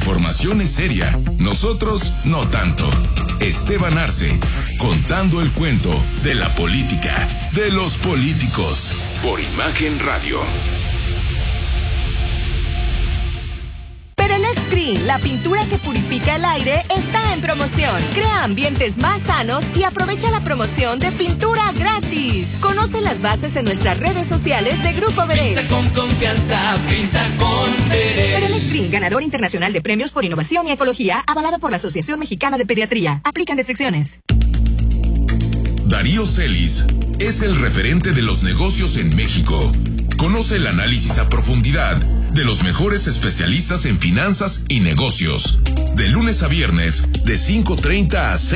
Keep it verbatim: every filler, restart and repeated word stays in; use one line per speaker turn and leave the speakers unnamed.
información es seria, nosotros no tanto. Esteban Arce, contando el cuento de la política, de los políticos, por Imagen Radio.
Perelex Green, la pintura que purifica el aire, está en promoción. Crea ambientes más sanos y aprovecha la promoción de pintura gratis. Conoce las bases en nuestras redes sociales de Grupo Verés.
Pinta con confianza, pinta con Verés.
Perelex Green, ganador internacional de premios por innovación y ecología, avalado por la Asociación Mexicana de Pediatría. Aplican restricciones.
Darío Celis es el referente de los negocios en México. Conoce el análisis a profundidad de los mejores especialistas en finanzas y negocios. De lunes a viernes, de cinco treinta a seis.